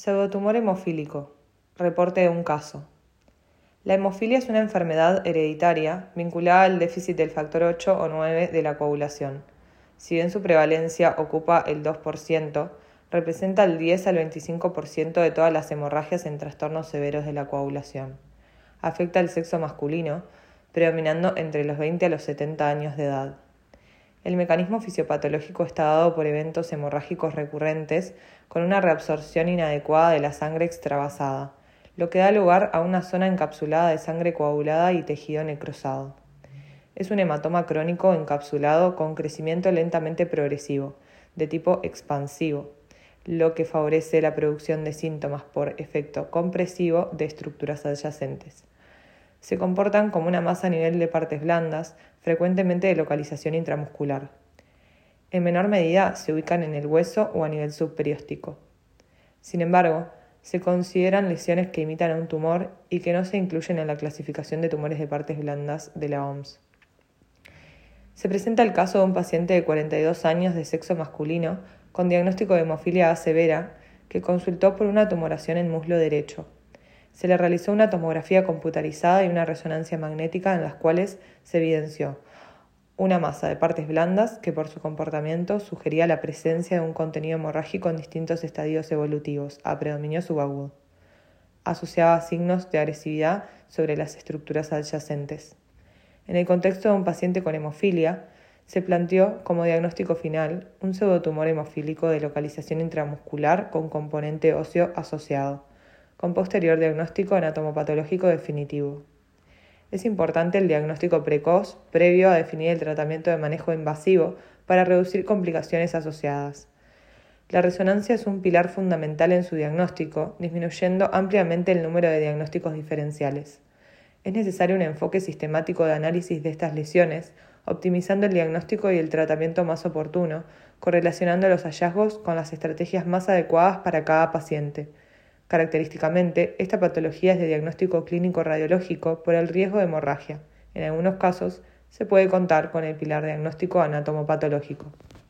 Pseudotumor hemofílico. Reporte de un caso. La hemofilia es una enfermedad hereditaria vinculada al déficit del factor 8 o 9 de la coagulación. Si bien su prevalencia ocupa el 2%, representa el 10 al 25% de todas las hemorragias en trastornos severos de la coagulación. Afecta al sexo masculino, predominando entre los 20 a los 70 años de edad. El mecanismo fisiopatológico está dado por eventos hemorrágicos recurrentes con una reabsorción inadecuada de la sangre extravasada, lo que da lugar a una zona encapsulada de sangre coagulada y tejido necrosado. Es un hematoma crónico encapsulado con crecimiento lentamente progresivo, de tipo expansivo, lo que favorece la producción de síntomas por efecto compresivo de estructuras adyacentes. Se comportan como una masa a nivel de partes blandas, frecuentemente de localización intramuscular. En menor medida se ubican en el hueso o a nivel subperióstico. Sin embargo, se consideran lesiones que imitan a un tumor y que no se incluyen en la clasificación de tumores de partes blandas de la OMS. Se presenta el caso de un paciente de 42 años de sexo masculino con diagnóstico de hemofilia A severa que consultó por una tumoración en muslo derecho. Se le realizó una tomografía computarizada y una resonancia magnética en las cuales se evidenció una masa de partes blandas que por su comportamiento sugería la presencia de un contenido hemorrágico en distintos estadios evolutivos, a predominio subagudo. Asociaba signos de agresividad sobre las estructuras adyacentes. En el contexto de un paciente con hemofilia, se planteó como diagnóstico final un pseudotumor hemofílico de localización intramuscular con componente óseo asociado, con posterior diagnóstico anatomopatológico definitivo. Es importante el diagnóstico precoz previo a definir el tratamiento de manejo invasivo para reducir complicaciones asociadas. La resonancia es un pilar fundamental en su diagnóstico, disminuyendo ampliamente el número de diagnósticos diferenciales. Es necesario un enfoque sistemático de análisis de estas lesiones, optimizando el diagnóstico y el tratamiento más oportuno, correlacionando los hallazgos con las estrategias más adecuadas para cada paciente. Característicamente, esta patología es de diagnóstico clínico radiológico por el riesgo de hemorragia. En algunos casos, se puede contar con el pilar diagnóstico anatomopatológico.